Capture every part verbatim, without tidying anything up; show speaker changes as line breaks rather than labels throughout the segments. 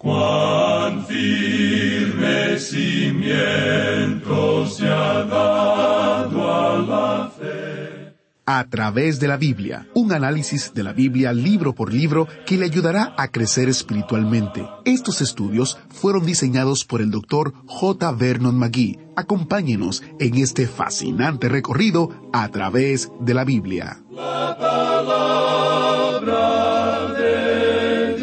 Cuán firme cimiento se ha dado a la fe.
A través de la Biblia, un análisis de la Biblia libro por libro que le ayudará a crecer espiritualmente. Estos estudios fueron diseñados por el doctor J. Vernon McGee. Acompáñenos en este fascinante recorrido a través de la Biblia.
La palabra de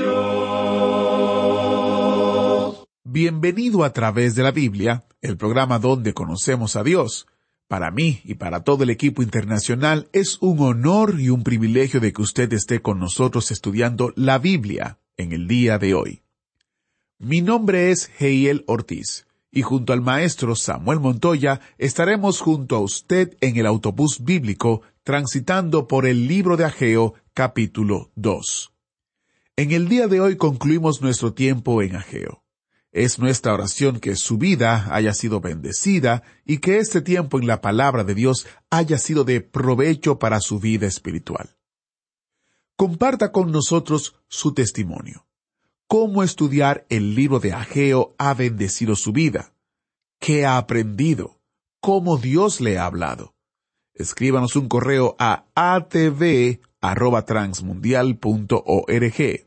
Dios.
Bienvenido a Través de la Biblia, el programa donde conocemos a Dios. Para mí y para todo el equipo internacional es un honor y un privilegio de que usted esté con nosotros estudiando la Biblia en el día de hoy. Mi nombre es Heiel Ortiz y junto al maestro Samuel Montoya estaremos junto a usted en el autobús bíblico transitando por el libro de Ageo capítulo dos. En el día de hoy concluimos nuestro tiempo en Ageo. Es nuestra oración que su vida haya sido bendecida y que este tiempo en la palabra de Dios haya sido de provecho para su vida espiritual. Comparta con nosotros su testimonio. ¿Cómo estudiar el libro de Ageo ha bendecido su vida? ¿Qué ha aprendido? ¿Cómo Dios le ha hablado? Escríbanos un correo a a t v arroba transmundial punto org.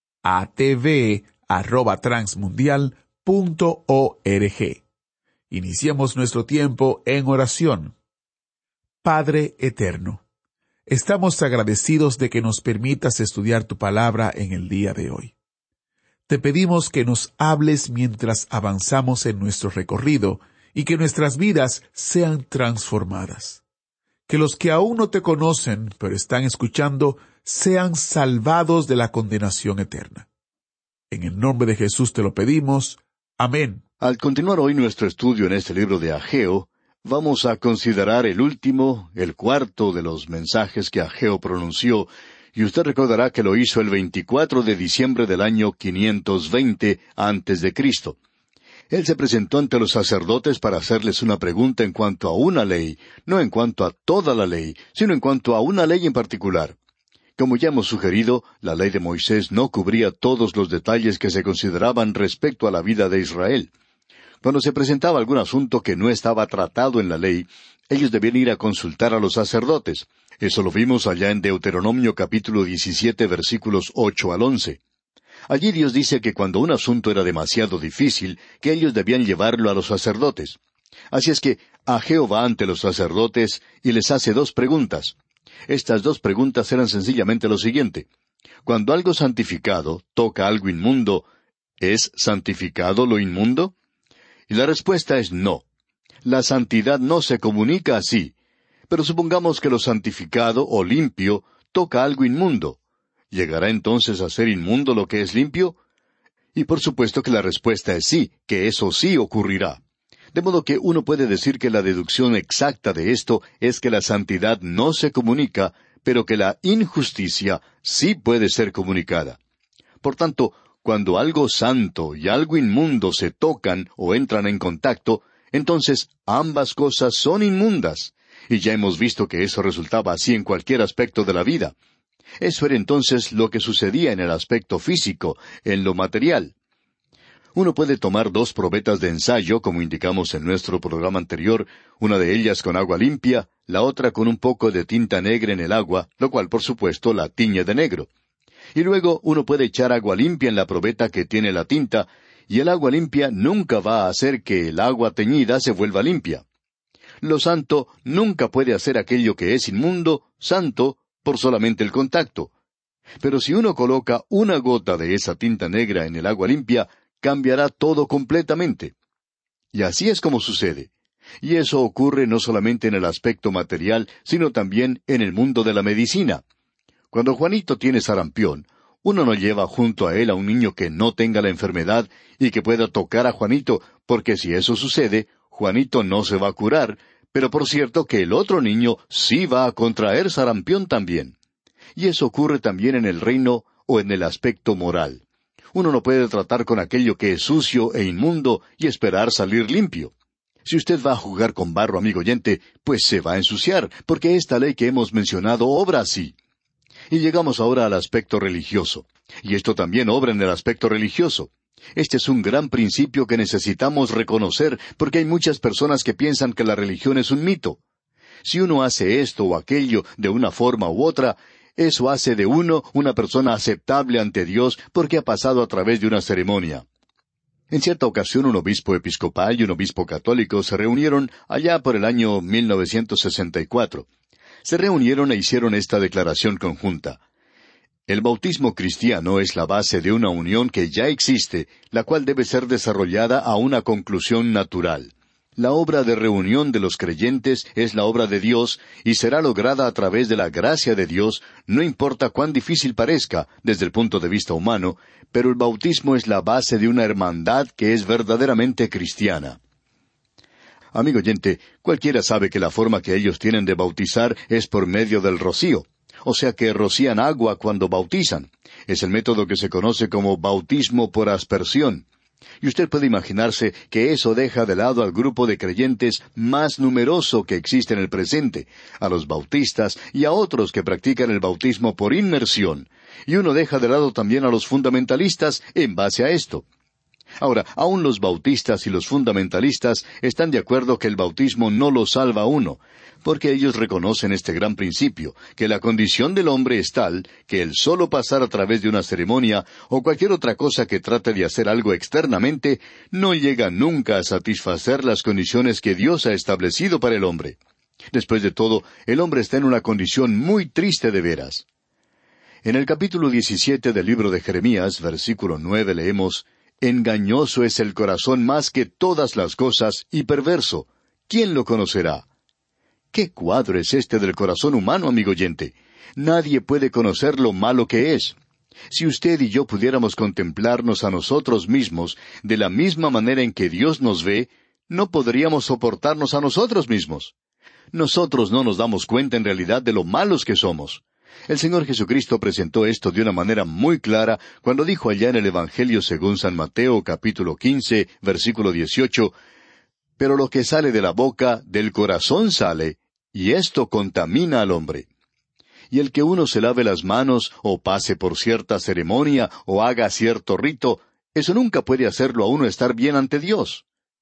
atv arroba transmundial punto org. Iniciemos nuestro tiempo en oración. Padre eterno, estamos agradecidos de que nos permitas estudiar tu palabra en el día de hoy. Te pedimos que nos hables mientras avanzamos en nuestro recorrido y que nuestras vidas sean transformadas. Que los que aún no te conocen, pero están escuchando, sean salvados de la condenación eterna. En el nombre de Jesús te lo pedimos. Amén.
Al continuar hoy nuestro estudio en este libro de Ageo, vamos a considerar el último, el cuarto de los mensajes que Ageo pronunció, y usted recordará que lo hizo el veinticuatro de diciembre del año quinientos veinte antes de Cristo. Él se presentó ante los sacerdotes para hacerles una pregunta en cuanto a una ley, no en cuanto a toda la ley, sino en cuanto a una ley en particular. Como ya hemos sugerido, la ley de Moisés no cubría todos los detalles que se consideraban respecto a la vida de Israel. Cuando se presentaba algún asunto que no estaba tratado en la ley, ellos debían ir a consultar a los sacerdotes. Eso lo vimos allá en Deuteronomio capítulo diecisiete, versículos ocho al once. Allí Dios dice que cuando un asunto era demasiado difícil, que ellos debían llevarlo a los sacerdotes. Así es que Ageo va ante los sacerdotes y les hace dos preguntas. Estas dos preguntas eran sencillamente lo siguiente. Cuando algo santificado toca algo inmundo, ¿es santificado lo inmundo? Y la respuesta es no. La santidad no se comunica así. Pero supongamos que lo santificado o limpio toca algo inmundo. ¿Llegará entonces a ser inmundo lo que es limpio? Y por supuesto que la respuesta es sí, que eso sí ocurrirá. De modo que uno puede decir que la deducción exacta de esto es que la santidad no se comunica, pero que la injusticia sí puede ser comunicada. Por tanto, cuando algo santo y algo inmundo se tocan o entran en contacto, entonces ambas cosas son inmundas. Y ya hemos visto que eso resultaba así en cualquier aspecto de la vida. Eso era entonces lo que sucedía en el aspecto físico, en lo material. Uno puede tomar dos probetas de ensayo, como indicamos en nuestro programa anterior, una de ellas con agua limpia, la otra con un poco de tinta negra en el agua, lo cual por supuesto la tiñe de negro. Y luego uno puede echar agua limpia en la probeta que tiene la tinta, y el agua limpia nunca va a hacer que el agua teñida se vuelva limpia. Lo santo nunca puede hacer aquello que es inmundo, santo, por solamente el contacto. Pero si uno coloca una gota de esa tinta negra en el agua limpia, cambiará todo completamente. Y así es como sucede. Y eso ocurre no solamente en el aspecto material, sino también en el mundo de la medicina. Cuando Juanito tiene sarampión, uno no lleva junto a él a un niño que no tenga la enfermedad y que pueda tocar a Juanito, porque si eso sucede, Juanito no se va a curar, pero por cierto que el otro niño sí va a contraer sarampión también. Y eso ocurre también en el reino o en el aspecto moral. Uno no puede tratar con aquello que es sucio e inmundo y esperar salir limpio. Si usted va a jugar con barro, amigo oyente, pues se va a ensuciar, porque esta ley que hemos mencionado obra así. Y llegamos ahora al aspecto religioso. Y esto también obra en el aspecto religioso. Este es un gran principio que necesitamos reconocer, porque hay muchas personas que piensan que la religión es un mito. Si uno hace esto o aquello de una forma u otra, eso hace de uno una persona aceptable ante Dios porque ha pasado a través de una ceremonia. En cierta ocasión un obispo episcopal y un obispo católico se reunieron allá por el año mil novecientos sesenta y cuatro. Se reunieron e hicieron esta declaración conjunta. El bautismo cristiano es la base de una unión que ya existe, la cual debe ser desarrollada a una conclusión natural. La obra de reunión de los creyentes es la obra de Dios y será lograda a través de la gracia de Dios, no importa cuán difícil parezca desde el punto de vista humano, pero el bautismo es la base de una hermandad que es verdaderamente cristiana. Amigo oyente, cualquiera sabe que la forma que ellos tienen de bautizar es por medio del rocío. O sea que rocían agua cuando bautizan. Es el método que se conoce como bautismo por aspersión. Y usted puede imaginarse que eso deja de lado al grupo de creyentes más numeroso que existe en el presente, a los bautistas y a otros que practican el bautismo por inmersión. Y uno deja de lado también a los fundamentalistas en base a esto. Ahora, aún los bautistas y los fundamentalistas están de acuerdo que el bautismo no lo salva a uno, porque ellos reconocen este gran principio, que la condición del hombre es tal que el solo pasar a través de una ceremonia o cualquier otra cosa que trate de hacer algo externamente no llega nunca a satisfacer las condiciones que Dios ha establecido para el hombre. Después de todo, el hombre está en una condición muy triste de veras. En el capítulo diecisiete del libro de Jeremías, versículo nueve, leemos: «Engañoso es el corazón más que todas las cosas, y perverso. ¿Quién lo conocerá?» ¿Qué cuadro es este del corazón humano, amigo oyente? Nadie puede conocer lo malo que es. Si usted y yo pudiéramos contemplarnos a nosotros mismos de la misma manera en que Dios nos ve, no podríamos soportarnos a nosotros mismos. Nosotros no nos damos cuenta en realidad de lo malos que somos. El Señor Jesucristo presentó esto de una manera muy clara cuando dijo allá en el Evangelio según San Mateo, capítulo quince, versículo dieciocho, «Pero lo que sale de la boca, del corazón sale, y esto contamina al hombre. Y el que uno se lave las manos, o pase por cierta ceremonia, o haga cierto rito, eso nunca puede hacerlo a uno estar bien ante Dios».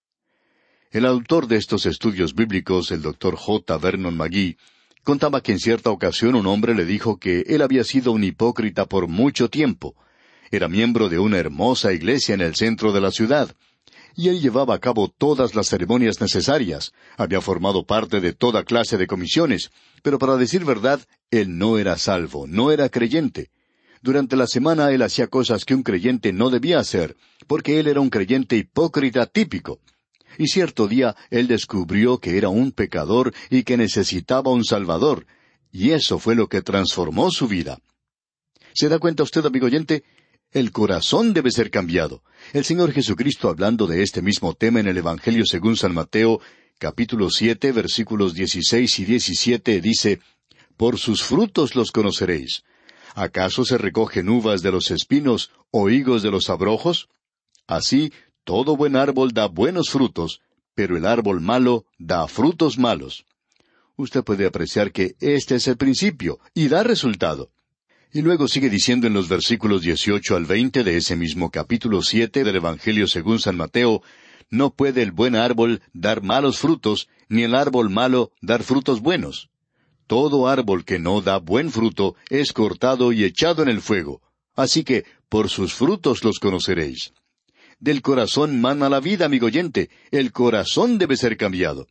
El autor de estos estudios bíblicos, el doctor J. Vernon McGee, contaba que en cierta ocasión un hombre le dijo que él había sido un hipócrita por mucho tiempo. Era miembro de una hermosa iglesia en el centro de la ciudad, y él llevaba a cabo todas las ceremonias necesarias, había formado parte de toda clase de comisiones, pero para decir verdad, él no era salvo, no era creyente. Durante la semana él hacía cosas que un creyente no debía hacer, porque él era un creyente hipócrita típico. Y cierto día él descubrió que era un pecador y que necesitaba un Salvador, y eso fue lo que transformó su vida. ¿Se da cuenta usted, amigo oyente? El corazón debe ser cambiado. El Señor Jesucristo, hablando de este mismo tema en el Evangelio según San Mateo, capítulo siete, versículos dieciséis y diecisiete, dice: «Por sus frutos los conoceréis. ¿Acaso se recogen uvas de los espinos o higos de los abrojos? Así, todo buen árbol da buenos frutos, pero el árbol malo da frutos malos». Usted puede apreciar que este es el principio, y da resultado. Y luego sigue diciendo en los versículos dieciocho al veinte de ese mismo capítulo siete del Evangelio según San Mateo: «No puede el buen árbol dar malos frutos, ni el árbol malo dar frutos buenos. Todo árbol que no da buen fruto es cortado y echado en el fuego. Así que, por sus frutos los conoceréis». Del corazón mana la vida, amigo oyente. El corazón debe ser cambiado.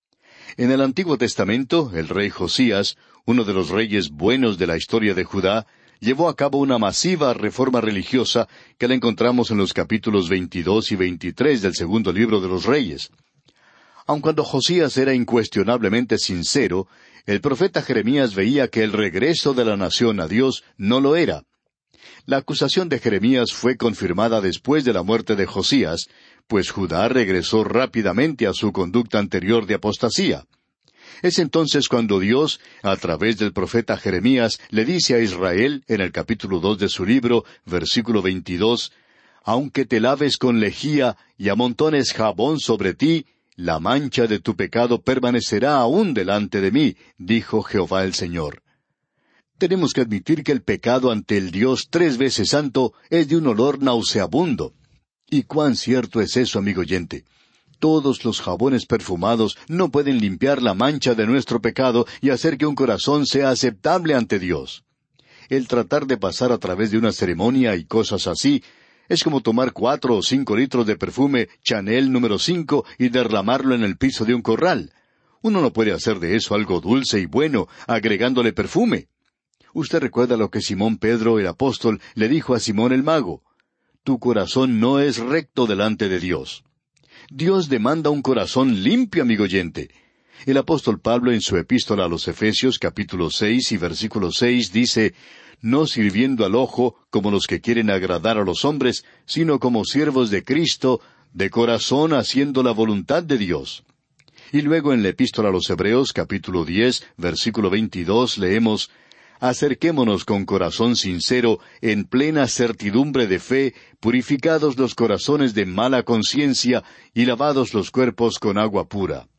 En el Antiguo Testamento, el rey Josías, uno de los reyes buenos de la historia de Judá, llevó a cabo una masiva reforma religiosa que la encontramos en los capítulos veintidós y veintitrés del segundo libro de los Reyes. Aun cuando Josías era incuestionablemente sincero, el profeta Jeremías veía que el regreso de la nación a Dios no lo era. La acusación de Jeremías fue confirmada después de la muerte de Josías, pues Judá regresó rápidamente a su conducta anterior de apostasía. Es entonces cuando Dios, a través del profeta Jeremías, le dice a Israel, en el capítulo dos de su libro, versículo veintidós, «Aunque te laves con lejía y amontones jabón sobre ti, la mancha de tu pecado permanecerá aún delante de mí, dijo Jehová el Señor». Tenemos que admitir que el pecado ante el Dios tres veces santo es de un olor nauseabundo. Y cuán cierto es eso, amigo oyente. Todos los jabones perfumados no pueden limpiar la mancha de nuestro pecado y hacer que un corazón sea aceptable ante Dios. El tratar de pasar a través de una ceremonia y cosas así es como tomar cuatro o cinco litros de perfume Chanel número cinco y derramarlo en el piso de un corral. Uno no puede hacer de eso algo dulce y bueno, agregándole perfume. Usted recuerda lo que Simón Pedro, el apóstol, le dijo a Simón el mago. Tu corazón no es recto delante de Dios. Dios demanda un corazón limpio, amigo oyente. El apóstol Pablo en su epístola a los Efesios capítulo seis y versículo seis dice, no sirviendo al ojo como los que quieren agradar a los hombres, sino como siervos de Cristo, de corazón haciendo la voluntad de Dios. Y luego en la epístola a los Hebreos capítulo diez, versículo veintidós leemos, acerquémonos con corazón sincero, en plena certidumbre de fe, purificados los corazones de mala conciencia y lavados los cuerpos con agua pura.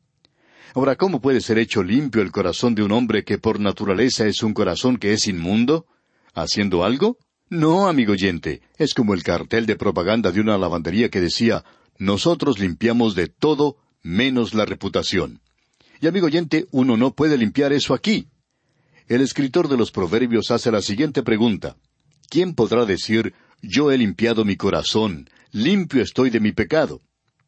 Ahora, ¿cómo puede ser hecho limpio el corazón de un hombre que por naturaleza es un corazón que es inmundo? ¿Haciendo algo? No, amigo oyente, es como el cartel de propaganda de una lavandería que decía, nosotros limpiamos de todo menos la reputación. Y amigo oyente, uno no puede limpiar eso aquí. El escritor de los Proverbios hace la siguiente pregunta. ¿Quién podrá decir, yo he limpiado mi corazón, limpio estoy de mi pecado?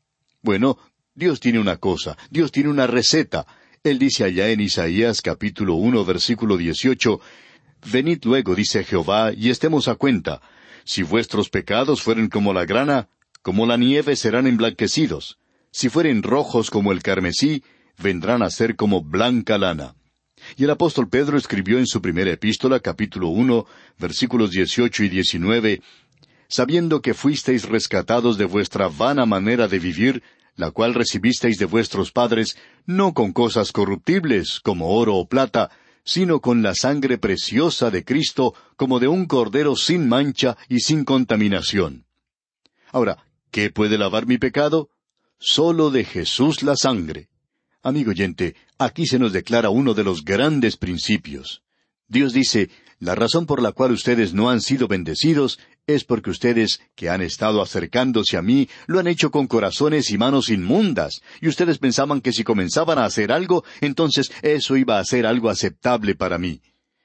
Bueno, Dios tiene una cosa, Dios tiene una receta. Él dice allá en Isaías capítulo uno, versículo dieciocho, venid luego, dice Jehová, y estemos a cuenta. Si vuestros pecados fueren como la grana, como la nieve serán emblanquecidos. Si fueren rojos como el carmesí, vendrán a ser como blanca lana. Y el apóstol Pedro escribió en su primera epístola, capítulo uno, versículos dieciocho y diecinueve, sabiendo que fuisteis rescatados de vuestra vana manera de vivir, la cual recibisteis de vuestros padres, no con cosas corruptibles, como oro o plata, sino con la sangre preciosa de Cristo, como de un cordero sin mancha y sin contaminación. Ahora, ¿qué puede lavar mi pecado? Solo de Jesús la sangre. Amigo oyente, aquí se nos declara uno de los grandes principios. Dios dice, la razón por la cual ustedes no han sido bendecidos es porque ustedes, que han estado acercándose a mí, lo han hecho con corazones y manos inmundas, y ustedes pensaban que si comenzaban a hacer algo, entonces eso iba a ser algo aceptable para mí.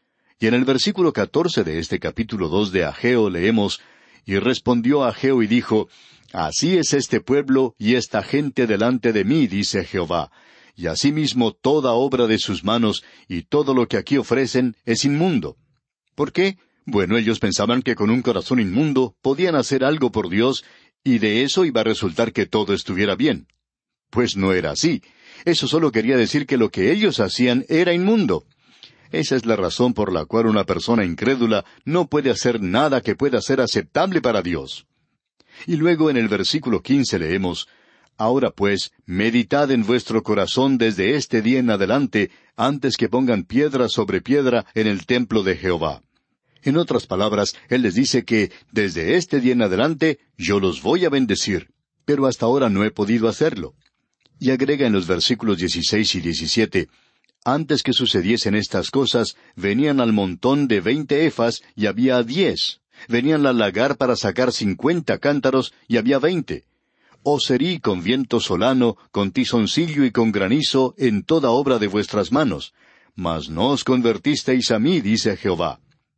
Y en el versículo catorce de este capítulo dos de Ageo leemos, y respondió Ageo y dijo, así es este pueblo y esta gente delante de mí, dice Jehová. Y asimismo toda obra de sus manos y todo lo que aquí ofrecen es inmundo. ¿Por qué? Bueno, ellos pensaban que con un corazón inmundo podían hacer algo por Dios, y de eso iba a resultar que todo estuviera bien. Pues no era así. Eso solo quería decir que lo que ellos hacían era inmundo. Esa es la razón por la cual una persona incrédula no puede hacer nada que pueda ser aceptable para Dios. Y luego en el versículo quince leemos, ahora pues, meditad en vuestro corazón desde este día en adelante, antes que pongan piedra sobre piedra en el templo de Jehová. En otras palabras, Él les dice que, desde este día en adelante, yo los voy a bendecir, pero hasta ahora no he podido hacerlo. Y agrega en los versículos dieciséis y diecisiete, antes que sucediesen estas cosas, venían al montón de veinte efas, y había diez. Venían al lagar para sacar cincuenta cántaros, y había veinte. Os herí con viento solano, con tizoncillo y con granizo, en toda obra de vuestras manos. Mas no os convertisteis a mí, dice Jehová.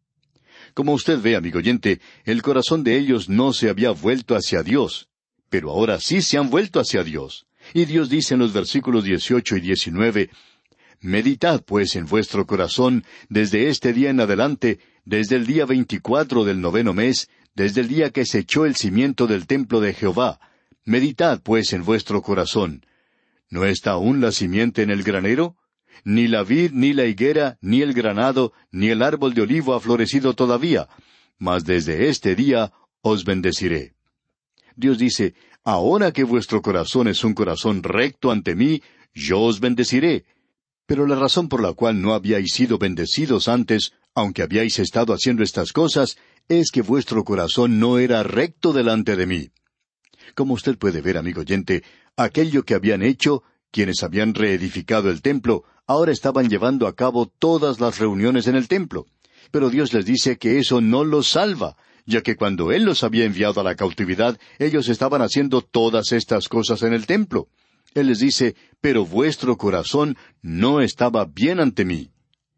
Como usted ve, amigo oyente, el corazón de ellos no se había vuelto hacia Dios, pero ahora sí se han vuelto hacia Dios. Y Dios dice en los versículos dieciocho y diecinueve, meditad pues en vuestro corazón desde este día en adelante, desde el día veinticuatro del noveno mes, desde el día que se echó el cimiento del templo de Jehová. Meditad pues en vuestro corazón. ¿No está aún la simiente en el granero? Ni la vid, ni la higuera, ni el granado, ni el árbol de olivo ha florecido todavía, mas desde este día os bendeciré. Dios dice, ahora que vuestro corazón es un corazón recto ante mí, yo os bendeciré. Pero la razón por la cual no habíais sido bendecidos antes, aunque habíais estado haciendo estas cosas, es que vuestro corazón no era recto delante de mí. Como usted puede ver, amigo oyente, aquello que habían hecho, quienes habían reedificado el templo, ahora estaban llevando a cabo todas las reuniones en el templo. Pero Dios les dice que eso no los salva, ya que cuando Él los había enviado a la cautividad, ellos estaban haciendo todas estas cosas en el templo. Él les dice, pero vuestro corazón no estaba bien ante mí.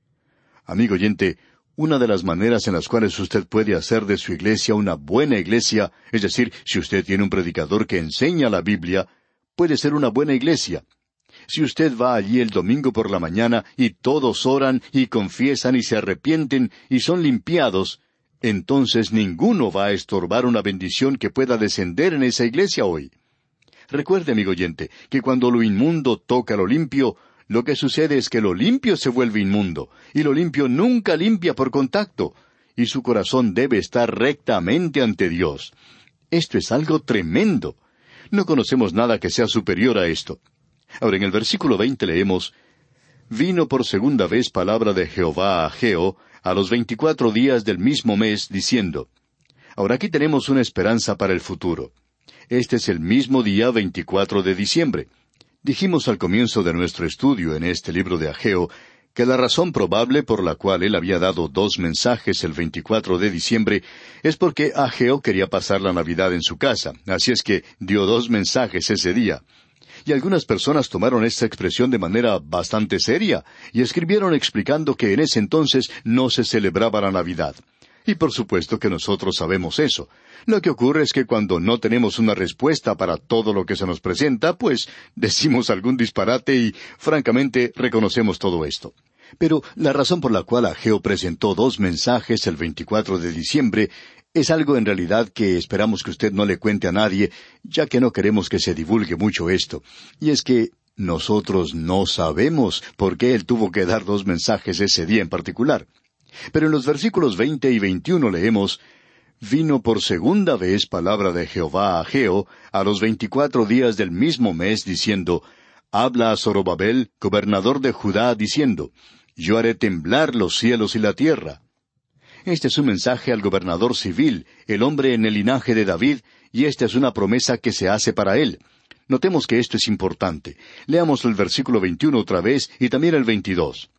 Amigo oyente, una de las maneras en las cuales usted puede hacer de su iglesia una buena iglesia, es decir, si usted tiene un predicador que enseña la Biblia, puede ser una buena iglesia. Si usted va allí el domingo por la mañana y todos oran y confiesan y se arrepienten y son limpiados, entonces ninguno va a estorbar una bendición que pueda descender en esa iglesia hoy. Recuerde, amigo oyente, que cuando lo inmundo toca lo limpio, lo que sucede es que lo limpio se vuelve inmundo, y lo limpio nunca limpia por contacto, y su corazón debe estar rectamente ante Dios. Esto es algo tremendo. No conocemos nada que sea superior a esto. Ahora, en el versículo veinte leemos, «Vino por segunda vez palabra de Jehová a Ageo, a los veinticuatro días del mismo mes, diciendo». Ahora aquí tenemos una esperanza para el futuro. Este es el mismo día veinticuatro de diciembre. Dijimos al comienzo de nuestro estudio en este libro de Ageo, que la razón probable por la cual él había dado dos mensajes el veinticuatro de diciembre es porque Ageo quería pasar la Navidad en su casa, así es que dio dos mensajes ese día. Y algunas personas tomaron esta expresión de manera bastante seria, y escribieron explicando que en ese entonces no se celebraba la Navidad. Y por supuesto que nosotros sabemos eso. Lo que ocurre es que cuando no tenemos una respuesta para todo lo que se nos presenta, pues decimos algún disparate y, francamente, reconocemos todo esto. Pero la razón por la cual Ageo presentó dos mensajes el veinticuatro de diciembre es algo en realidad que esperamos que usted no le cuente a nadie, ya que no queremos que se divulgue mucho esto. Y es que nosotros no sabemos por qué él tuvo que dar dos mensajes ese día en particular. Pero en los versículos veinte y veintiuno leemos, «Vino por segunda vez palabra de Jehová a Ageo, a los veinticuatro días del mismo mes, diciendo, Habla a Zorobabel, gobernador de Judá, diciendo, Yo haré temblar los cielos y la tierra». Este es un mensaje al gobernador civil, el hombre en el linaje de David, y esta es una promesa que se hace para él. Notemos que esto es importante. Leamos el versículo veintiuno otra vez y también el veintidós.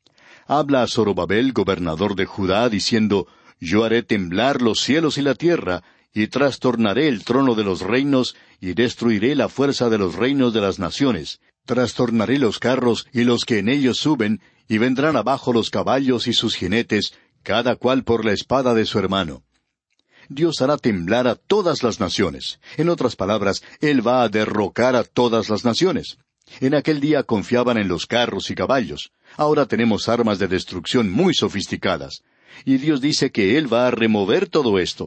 Habla a Zorobabel, gobernador de Judá, diciendo, Yo haré temblar los cielos y la tierra, y trastornaré el trono de los reinos, y destruiré la fuerza de los reinos de las naciones. Trastornaré los carros y los que en ellos suben, y vendrán abajo los caballos y sus jinetes, cada cual por la espada de su hermano. Dios hará temblar a todas las naciones. En otras palabras, Él va a derrocar a todas las naciones. En aquel día confiaban en los carros y caballos. Ahora tenemos armas de destrucción muy sofisticadas. Y Dios dice que Él va a remover todo esto.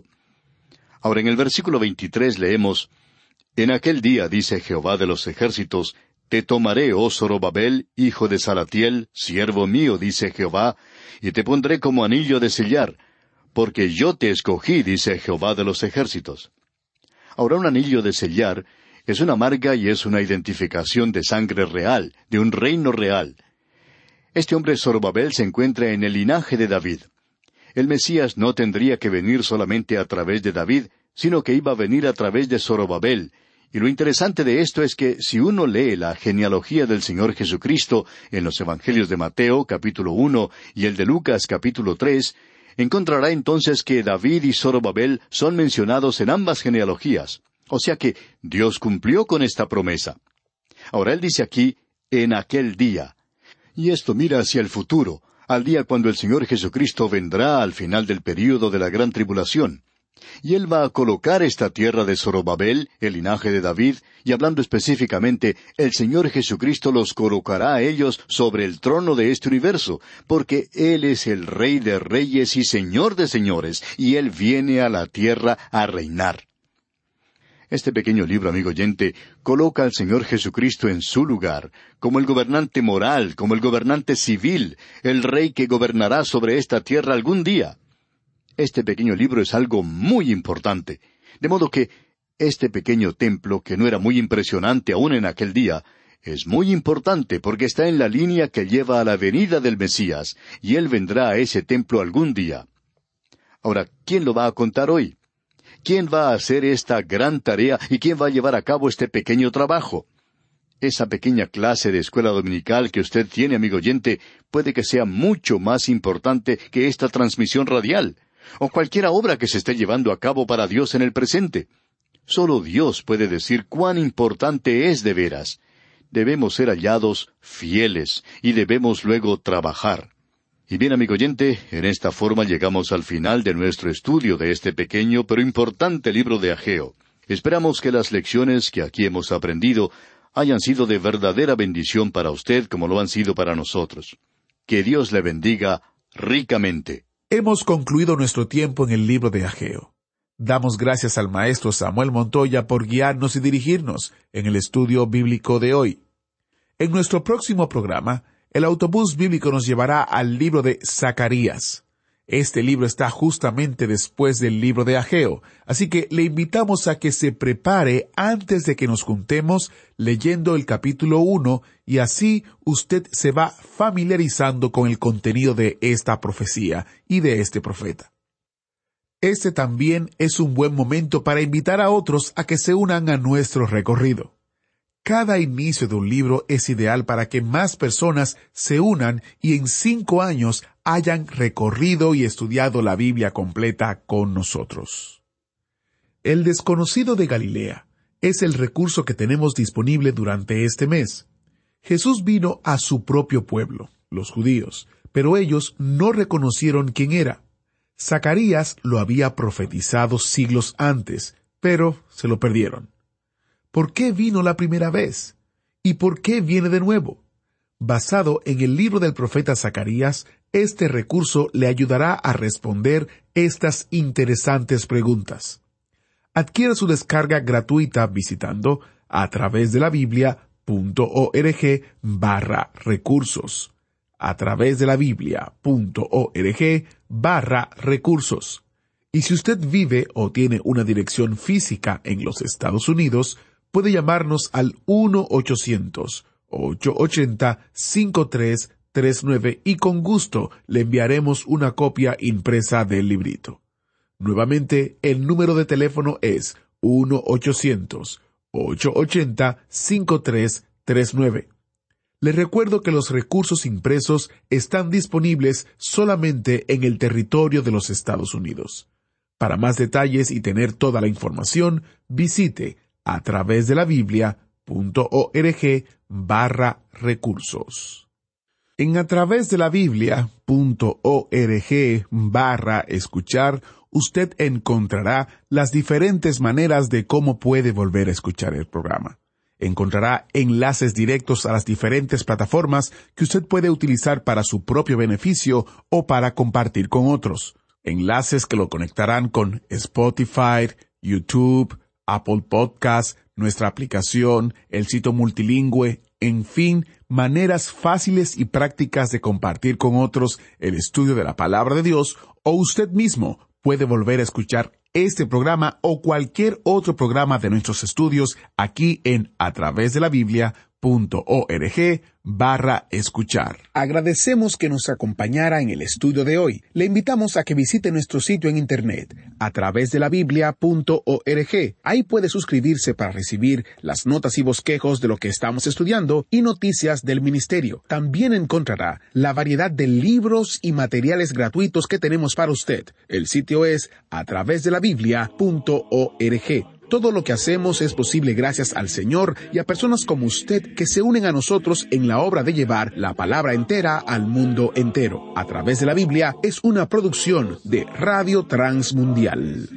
Ahora en el versículo veintitrés leemos, En aquel día, dice Jehová de los ejércitos, Te tomaré, oh Zorobabel, hijo de Salatiel, siervo mío, dice Jehová, y te pondré como anillo de sellar, porque yo te escogí, dice Jehová de los ejércitos. Ahora un anillo de sellar es una marca y es una identificación de sangre real, de un reino real. Este hombre Zorobabel se encuentra en el linaje de David. El Mesías no tendría que venir solamente a través de David, sino que iba a venir a través de Zorobabel. Y lo interesante de esto es que si uno lee la genealogía del Señor Jesucristo en los Evangelios de Mateo, capítulo uno, y el de Lucas, capítulo tres, encontrará entonces que David y Zorobabel son mencionados en ambas genealogías. O sea que Dios cumplió con esta promesa. Ahora él dice aquí, en aquel día. Y esto mira hacia el futuro, al día cuando el Señor Jesucristo vendrá al final del período de la gran tribulación. Y Él va a colocar esta tierra de Zorobabel, el linaje de David, y hablando específicamente, el Señor Jesucristo los colocará a ellos sobre el trono de este universo, porque Él es el Rey de reyes y Señor de señores, y Él viene a la tierra a reinar. Este pequeño libro, amigo oyente, coloca al Señor Jesucristo en su lugar, como el gobernante moral, como el gobernante civil, el Rey que gobernará sobre esta tierra algún día. Este pequeño libro es algo muy importante, de modo que este pequeño templo, que no era muy impresionante aún en aquel día, es muy importante porque está en la línea que lleva a la venida del Mesías, y Él vendrá a ese templo algún día. Ahora, ¿quién lo va a contar hoy? ¿Quién va a hacer esta gran tarea y quién va a llevar a cabo este pequeño trabajo? Esa pequeña clase de escuela dominical que usted tiene, amigo oyente, puede que sea mucho más importante que esta transmisión radial. o cualquier obra que se esté llevando a cabo para Dios en el presente. Solo Dios puede decir cuán importante es de veras. Debemos ser hallados fieles y debemos luego trabajar. Y bien, amigo oyente, en esta forma llegamos al final de nuestro estudio de este pequeño pero importante libro de Ageo. Esperamos que las lecciones que aquí hemos aprendido hayan sido de verdadera bendición para usted como lo han sido para nosotros. Que Dios le bendiga ricamente.
Hemos concluido nuestro tiempo en el libro de Ageo. Damos gracias al maestro Samuel Montoya por guiarnos y dirigirnos en el estudio bíblico de hoy. En nuestro próximo programa, el autobús bíblico nos llevará al libro de Zacarías. Este libro está justamente después del libro de Ageo, así que le invitamos a que se prepare antes de que nos juntemos leyendo el capítulo uno, y así usted se va familiarizando con el contenido de esta profecía y de este profeta. Este también es un buen momento para invitar a otros a que se unan a nuestro recorrido. Cada inicio de un libro es ideal para que más personas se unan y en cinco años hayan recorrido y estudiado la Biblia completa con nosotros. El desconocido de Galilea es el recurso que tenemos disponible durante este mes. Jesús vino a su propio pueblo, los judíos, pero ellos no reconocieron quién era. Zacarías lo había profetizado siglos antes, pero se lo perdieron. ¿Por qué vino la primera vez? ¿Y por qué viene de nuevo? Basado en el libro del profeta Zacarías, este recurso le ayudará a responder estas interesantes preguntas. Adquiera su descarga gratuita visitando a través de la biblia.org barra recursos. A través de la biblia.org barra recursos. Y si usted vive o tiene una dirección física en los Estados Unidos, puede llamarnos al uno ochocientos, ocho ocho cero, cinco tres tres nueve y con gusto le enviaremos una copia impresa del librito. Nuevamente, el número de teléfono es uno ochocientos, ocho ocho cero, cinco tres tres nueve. Les recuerdo que los recursos impresos están disponibles solamente en el territorio de los Estados Unidos. Para más detalles y tener toda la información, visite a través de la biblia.org barra recursos. En a través de la biblia.org barra escuchar, usted encontrará las diferentes maneras de cómo puede volver a escuchar el programa. Encontrará enlaces directos a las diferentes plataformas que usted puede utilizar para su propio beneficio o para compartir con otros. Enlaces que lo conectarán con Spotify, YouTube, Apple Podcasts, nuestra aplicación, el sitio multilingüe, en fin, maneras fáciles y prácticas de compartir con otros el estudio de la Palabra de Dios, o usted mismo puede volver a escuchar este programa o cualquier otro programa de nuestros estudios aquí en a través de la biblia.org barra escuchar. Agradecemos que nos acompañara en el estudio de hoy. Le invitamos a que visite nuestro sitio en internet a través de la biblia.org. Ahí puede suscribirse para recibir las notas y bosquejos de lo que estamos estudiando y noticias del ministerio. También encontrará la variedad de libros y materiales gratuitos que tenemos para usted. El sitio es a través de la biblia.org. Todo lo que hacemos es posible gracias al Señor y a personas como usted que se unen a nosotros en la obra de llevar la palabra entera al mundo entero. A través de la Biblia es una producción de Radio Transmundial.